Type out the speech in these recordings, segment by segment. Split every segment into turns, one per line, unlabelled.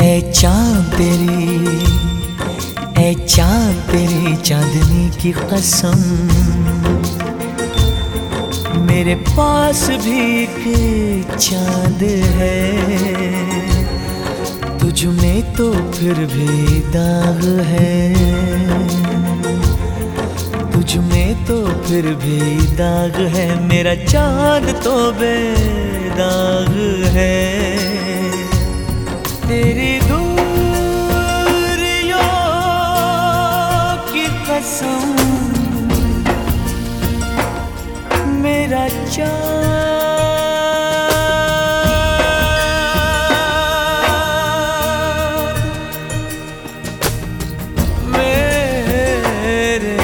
ऐ चाँद तेरी चांदनी की कसम, मेरे पास भी एक चाँद है। तुझ में तो फिर भी दाग है, तुझ में तो फिर भी दाग है। मेरा चाँद तो बेदाग है। तेरी दूरियों की कसम, मेरा चाँद मेरे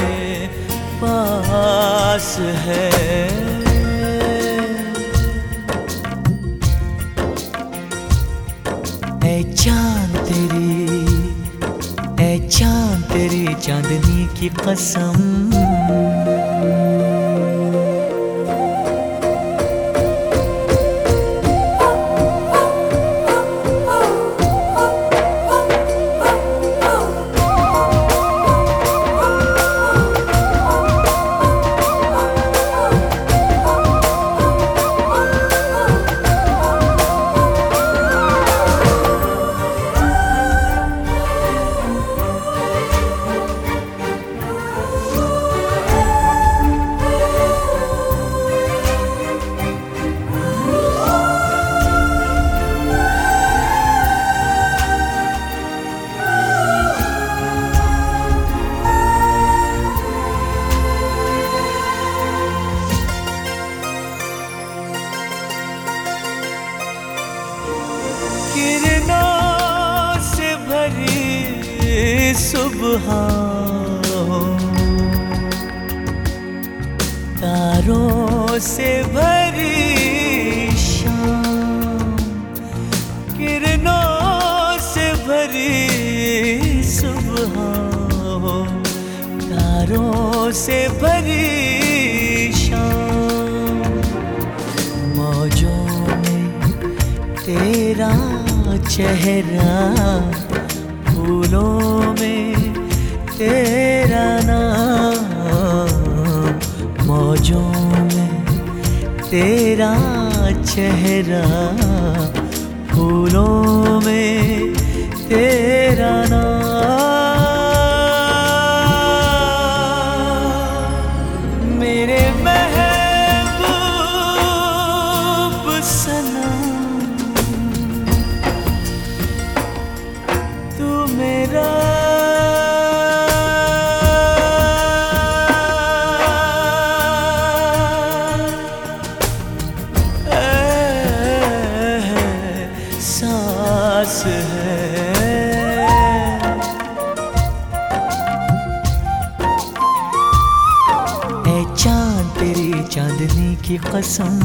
पास है। ऐ चाँद तेरी चांदनी की कसम। किरणों से भरी सुबह हो, तारों से भरी शाम। किरणों से भरी सुबह हो, तारों से भरी शाम। मौजों में तेरा चेहरा, फूलों में तेरा नाम। मौजों में तेरा चेहरा, फूलों में तेरा नाम। मेरे महबूब सनम, तू मेरा एहसास है। ऐ चाँद तेरी चांदनी की कसम।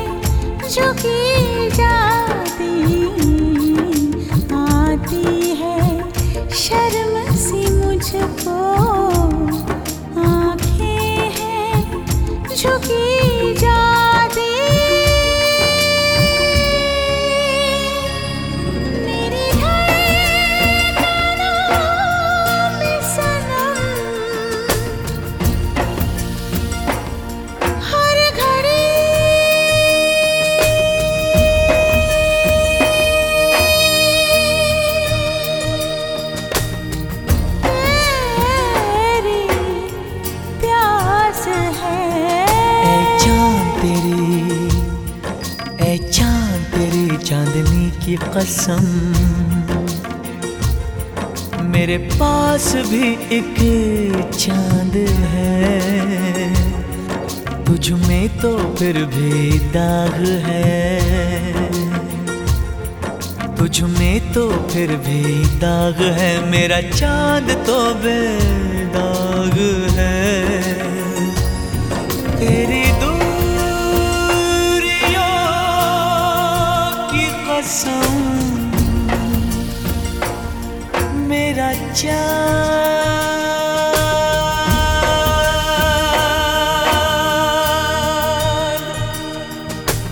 झुकी जाती आती है।
कसम, मेरे पास भी एक चांद है, तुझ में तो फिर भी दाग है, तुझ में तो फिर भी दाग है, मेरा चांद तो बेदाग है। तेरी दूरियों की कसम, मेरा चाँद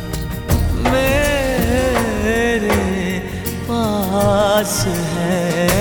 मेरे पास है।